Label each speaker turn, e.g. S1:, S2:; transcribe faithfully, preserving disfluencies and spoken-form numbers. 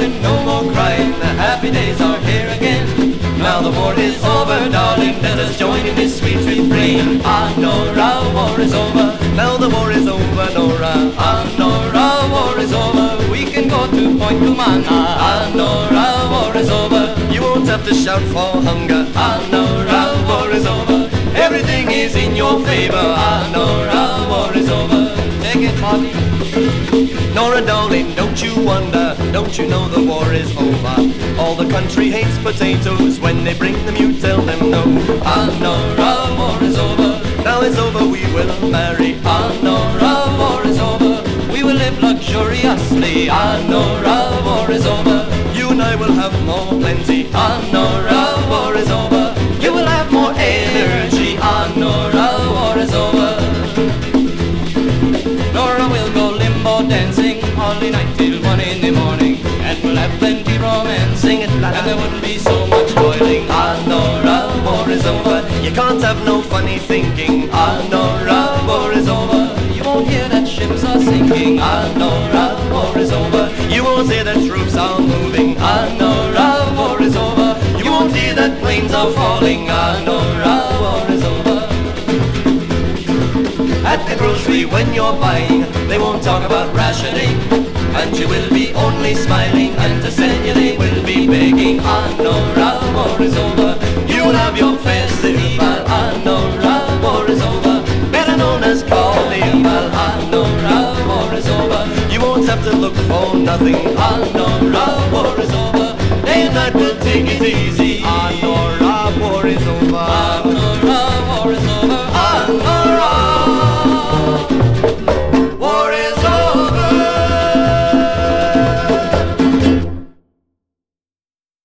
S1: darling, no more crying. The happy days are here again. Now the war is over, darling, let us join in this sweet refrain. Ah, Nora, war is over. Now the war is over, Nora. Ah, Nora, war is over. We can go to Point Kumana. Ah, Nora, war is over. You won't have to shout for hunger. Ah, Nora, war is over. Everything is in your favor. Ah, Nora, war is over. Take it, Marty. Nora, darling, don't you wonder, don't you know the war is over? All the country hates potatoes, when they bring them you tell them no. Ah, Nora, war is over, now it's over, we will marry. Ah, Nora, war is over, we will live luxuriously. Ah, Nora, war is over, you and I will have more plenty. Ah, Nora, war is over, you will have more energy. Ah, Nora, war is over. Nora will go limbo dancing all the night till one in the morning, and we'll have plenty romancing, and there wouldn't be so much boiling. Ah, Nora, war is over. You can't have no funny thinking. Ah, Nora, war is over. You won't hear that ships are sinking. Ah, Nora, war is over. You won't hear that troops are moving. Ah, Nora, war is over. You won't hear that planes are falling. Ah, Nora, war is over. At the grocery when you're buying, they won't talk about rationing, and you will be only smiling, and to send you they will be begging. Ah, Nora, war is over. You will have your festival. Ah, Nora, war is over. Better known as Carnival. Ah, Nora, war is over. You won't have to look for nothing. Ah, Nora, war is over.